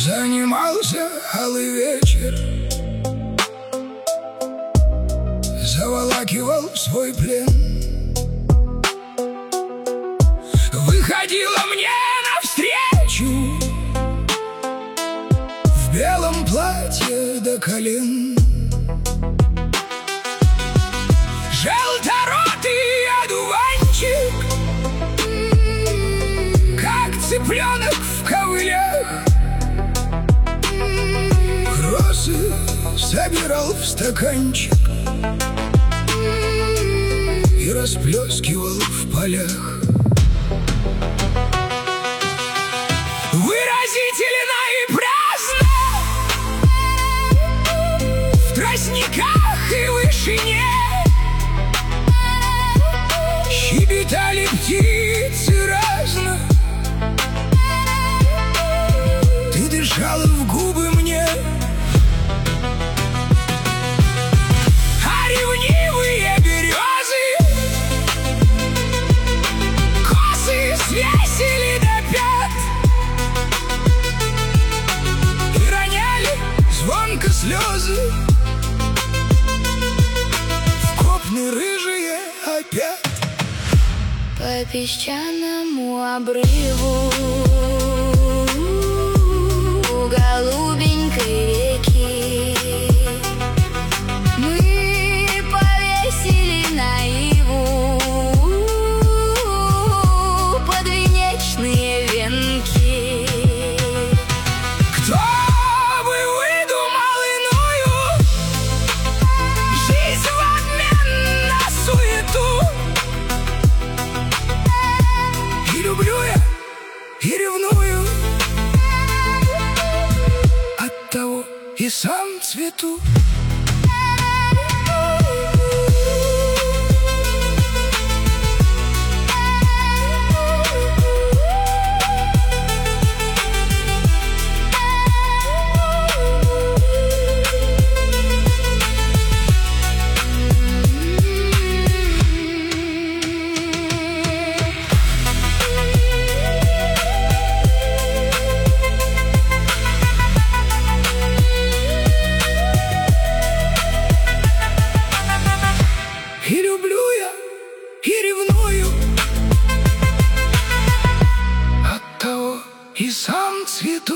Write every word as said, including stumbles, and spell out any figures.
Занимался алый вечер, заволакивал свой плен. Выходила мне навстречу в белом платье до колен. Желторотый одуванчик, как цыпленок в ковылях, росы собирал в стаканчик и расплескивал в полях. Выразительно и праздно в тростниках и вышине щебетали птицы разно. Ты дышала в губы мне, а ревнивые березы косы свесили до пят и роняли звонко слезы в копны рыжие опять. По песчаному обрыву у голубенькой реки мы повесили наиву подвенечные венки. Кто бы выдумал иную жизнь в обмен на суету? И люблю я, и ревную, оттого и сам цвету. И люблю я, и ревную, оттого и сам цвету.